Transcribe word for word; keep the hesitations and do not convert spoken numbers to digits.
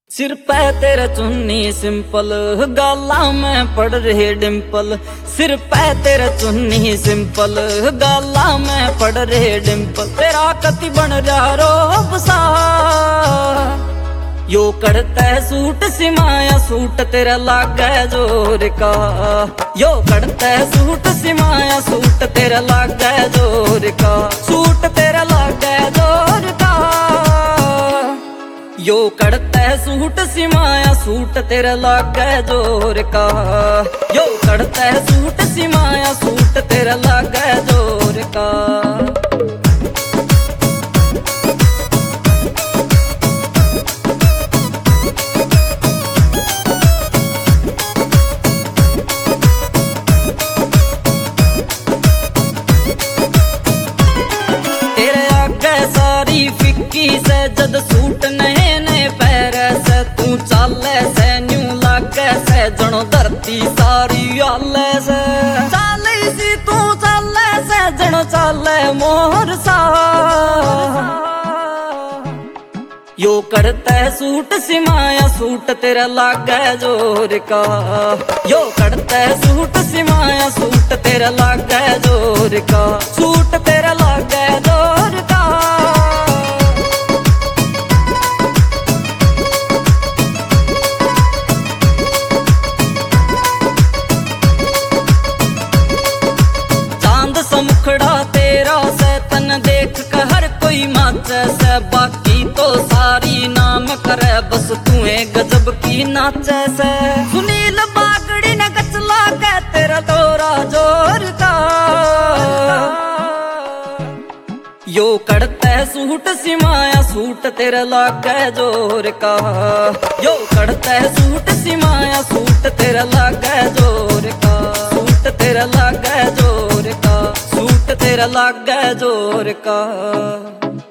सिर पे तेरा चुन्नी सिंपल, गाला में पड़ रही डिंपल। सिर पे तेरा चुन्नी सिंपल, गाला में पड़ रही डिंपल। तेरा कति बन रहा रोब सा, यो करता है सूट सिमाया सूट तेरा लागे जोर का। यो करता है सूट सिमाया सूट तेरा लागे जोर का। सूट तेरा लागे जोर का। यो करता है सूट सिमाया सूट तेरा लागे जोर का। यो करता है सूट सिमाया सूट तेरा लागे जोर का। तेरे आगे सारी फिक्की से जद सूट नए नए पैर से तू चाले से न्यू लागे से जनो धरती सारी आले से। चाले सी तू चाले से जनो चाले मोर सा। यो करता है सूट सिमाया सूट तेरा लागे जोर का। यो करता है सूट सिमाया सूट तेरा लागे जोर का। सूट तेरा लागे जोर का। चांद समुखड़ा तेरा से तन देख कर हर कोई माचे से। बाकी तो सारी नाम करे बस तूहे गजब की नाचे से। सुनील बागड़ी ने गचला के तेरा तोरा जोर का। यो करता है सूट सिमाया सूट तेरा लागे जोर का। यो करता है सूट सिमाया सूट तेरा लागे जोर का। सूट तेरा लागे जोर का। सूट तेरा लागे जोर का।